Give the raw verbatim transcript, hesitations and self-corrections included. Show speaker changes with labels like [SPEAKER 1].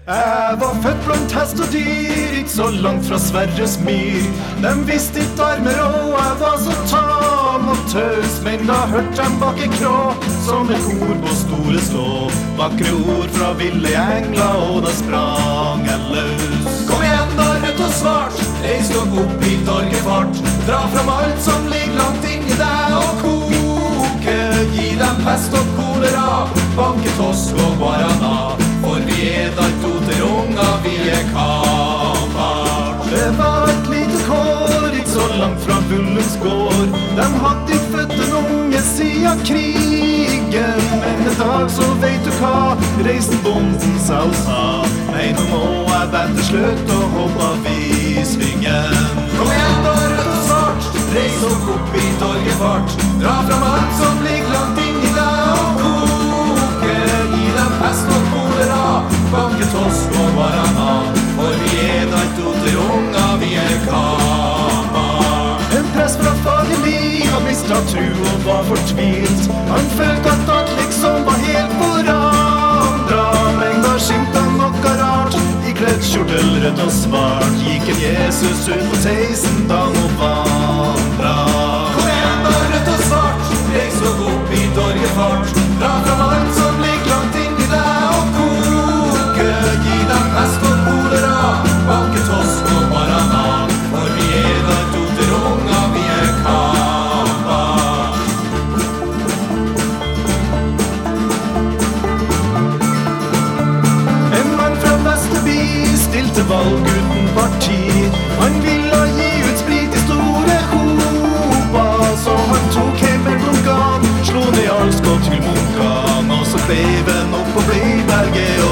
[SPEAKER 1] Jeg var født blant hest og dyr, ikke så langt fra Sverres myr. De visste ikke armer og jeg var så tam og tøs, men da hørte de bak en krå, som et kor på store slå. Vakre ord fra ville engler, og da sprang jeg løs. Kom igjen da, rødt og svart, reis dog opp i torgefart. Dra fram alt som ligger langt inni deg og koke. Gi dem pest og kolera, banke tosk og guarana. For vi er da to til unga, vi er kapart. Det var et lite kår, ikke så langt fra Bullens gård. De hadde ikke født en unge siden krigen, men en dag så vet du hva, reisen bonden sa og sa. Nei, nå må jeg bente slutt og hoppe av i svingen. Kom igjen da, rødt og svart, reis og opp i torgefart. Dra fram alt som ligger langt inni deg og koke. Gi dem pest og kolera, banke tosk og guarana. For vi er da to til unga, vi er kapart. En prest fra Fagerli, han mistet tro og var fortvilt. Han følte at alt liksom var helt forandra. Men da skimte han noe rart, i kledd kjortel rødt og svart. Gikk en Jesus ut på teisen da nå vandra. Kom igjen da, rødt og svart, reis og opp i torgefart. Dra fram alt som ligger langt inni deg og koke. Gi dem pest og kolera, banke tosk og guarana. For vi er da to til unga, vi er kapart. En mann fra Vesterby stilte valg uten parti. Han ville gi ut sprit i store hopa, så han tok hjem en blunkan, slo ned all skott til munkan, og så blev han opp på Bleiberget.